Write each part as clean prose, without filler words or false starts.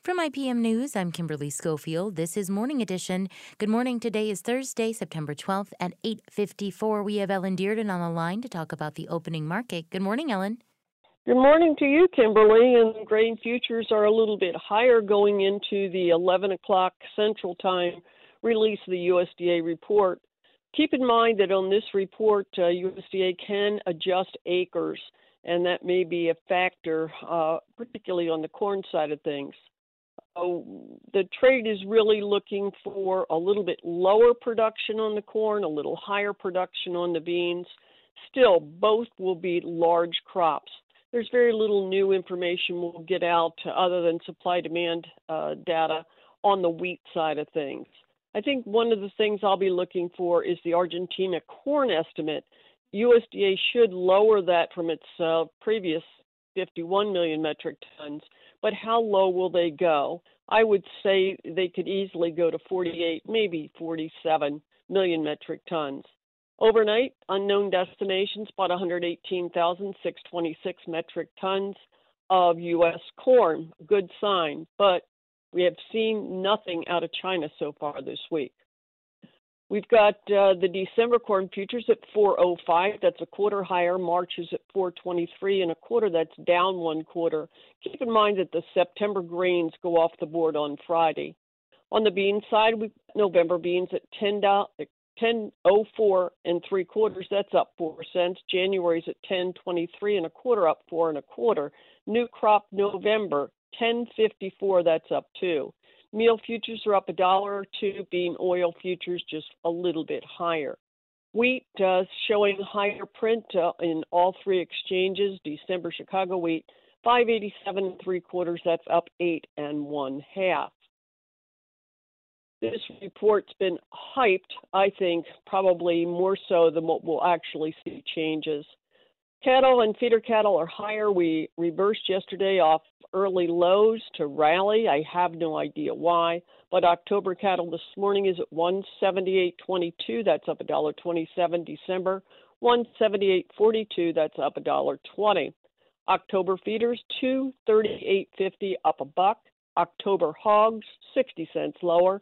From IPM News, I'm Kimberly Schofield. This is Morning Edition. Good morning. Today is Thursday, September 12th at 8:54. We have Ellen Dearden on the line to talk about the opening market. Good morning, Ellen. Good morning to you, Kimberly. And grain futures are a little bit higher going into the 11 o'clock Central Time release of the USDA report. Keep in mind that on this report, USDA can adjust acres, and that may be a factor, particularly on the corn side of things. The trade is really looking for a little bit lower production on the corn, a little higher production on the beans. Still, both will be large crops. There's very little new information we'll get out other than supply-demand data on the wheat side of things. I think one of the things I'll be looking for is the Argentina corn estimate. USDA should lower that from its previous 51 million metric tons, but how low will they go? I would say they could easily go to 48, maybe 47 million metric tons. Overnight, unknown destinations bought 118,626 metric tons of U.S. corn. Good sign, but we have seen nothing out of China so far this week. We've got the December corn futures at 405. That's a quarter higher. March is at 423 and a quarter. That's down 1/4. Keep in mind that the September grains go off the board on Friday. On the bean side, we've got November beans at $10.04 3/4. That's up 4 cents. January's at $10.23 1/4, up 4 1/4. New crop November $10.54. That's up 2. Meal futures are up $1 or 2. Bean oil futures just a little bit higher. Wheat showing higher print in all three exchanges. December Chicago wheat 587 3/4. That's up 8 1/2. This report's been hyped, I think, probably more so than what we'll actually see changes. Cattle and feeder cattle are higher. We reversed yesterday off early lows to rally. I have no idea why, but October cattle this morning is at 178.22. That's up $1.27. December 178.42. That's up $1.20. October feeders 238.50, up a buck. October hogs 60 cents lower,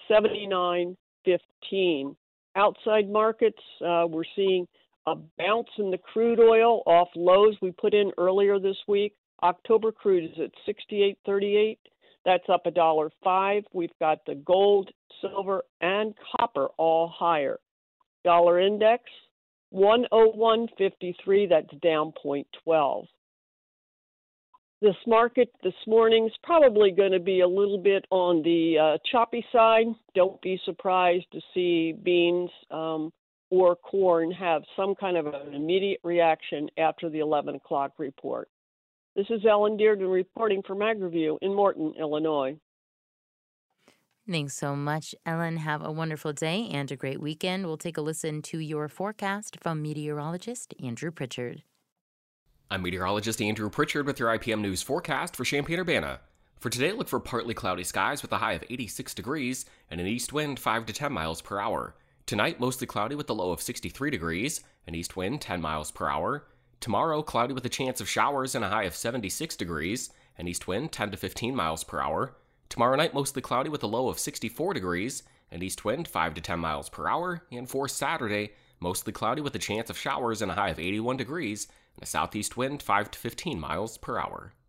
79.15. Outside markets, we're seeing a bounce in the crude oil off lows we put in earlier this week. October crude is at 68.38. That's up $1.05. We've got the gold, silver, and copper all higher. Dollar index 101.53. That's down 0.12. This market this morning is probably going to be a little bit on the choppy side. Don't be surprised to see beans or corn have some kind of an immediate reaction after the 11 o'clock report. This is Ellen Dearden reporting from AgriView in Morton, Illinois. Thanks so much, Ellen. Have a wonderful day and a great weekend. We'll take a listen to your forecast from meteorologist Andrew Pritchard. I'm meteorologist Andrew Pritchard with your IPM News forecast for Champaign-Urbana. For today, look for partly cloudy skies with a high of 86 degrees and an east wind 5 to 10 miles per hour. Tonight, mostly cloudy with a low of 63 degrees, an east wind 10 miles per hour. Tomorrow, cloudy with a chance of showers and a high of 76 degrees, an east wind 10 to 15 miles per hour. Tomorrow night, mostly cloudy with a low of 64 degrees, an east wind 5 to 10 miles per hour. And for Saturday, mostly cloudy with a chance of showers and a high of 81 degrees, and a southeast wind 5 to 15 miles per hour.